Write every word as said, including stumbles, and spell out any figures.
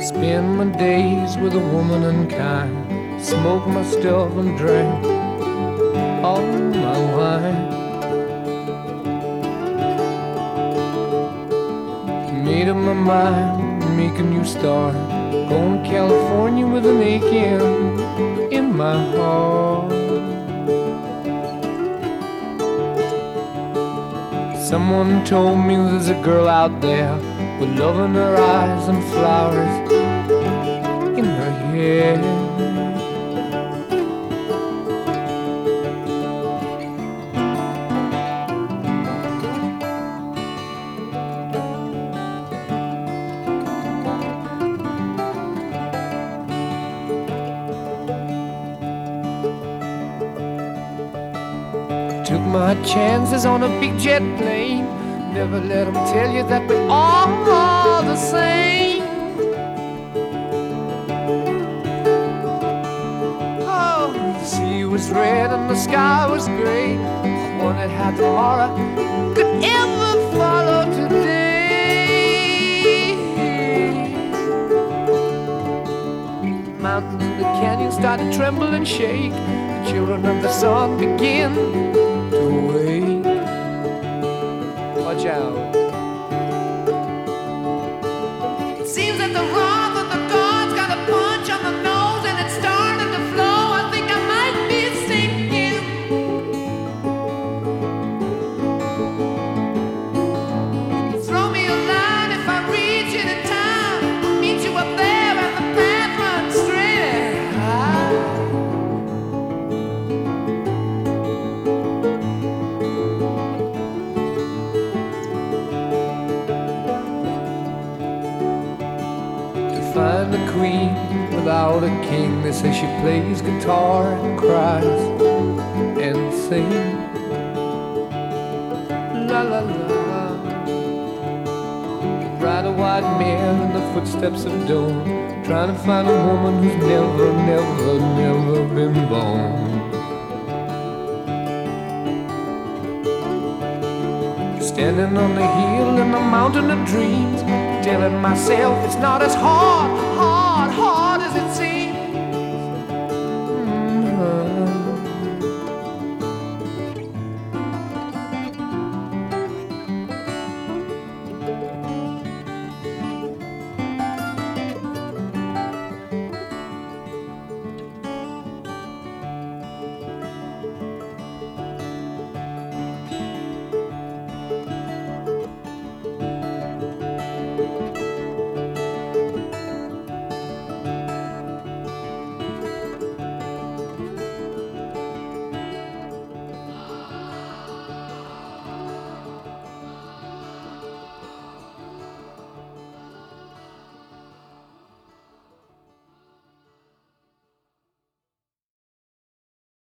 Spend my days with a woman unkind, smoke my stuff and drink all my wine. Made up my mind, make a new start, going to California with an aching in my heart. Someone told me there's a girl out there with love in her eyes and flowers in her hair. Took my chances on a big jet plane. Never let them tell you that we're all the same. Oh, the sea was red and the sky was gray. I wondered how tomorrow could ever follow today. Mountains in the canyon started to tremble and shake. The children of the sun begin to wake. Watch out. It seems that the wrath of the gods got a punch on the nose and it started to flow. I think I might be sinking. Throw me a line if I reach it in time. I'll meet you up there and the path runs straight. Find a queen without a king. They say she plays guitar and cries and sings. La la la. Ride a white mare in the footsteps of dawn, trying to find a woman who's never, never, never been born. Standing on the hill in the mountain of dreams, telling myself it's not as hard, hard, hard